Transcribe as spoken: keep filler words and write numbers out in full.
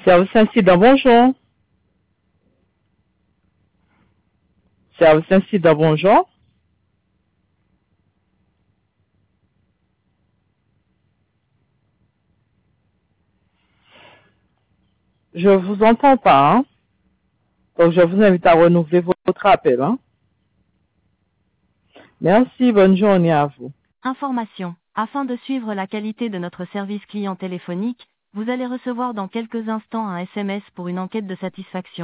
Service incident, bonjour. Service incident, bonjour. Je vous entends pas, hein? Donc je vous invite à renouveler votre appel, hein? Merci, bonne journée à vous. Information. Afin de suivre la qualité de notre service client téléphonique, vous allez recevoir dans quelques instants un S M S pour une enquête de satisfaction.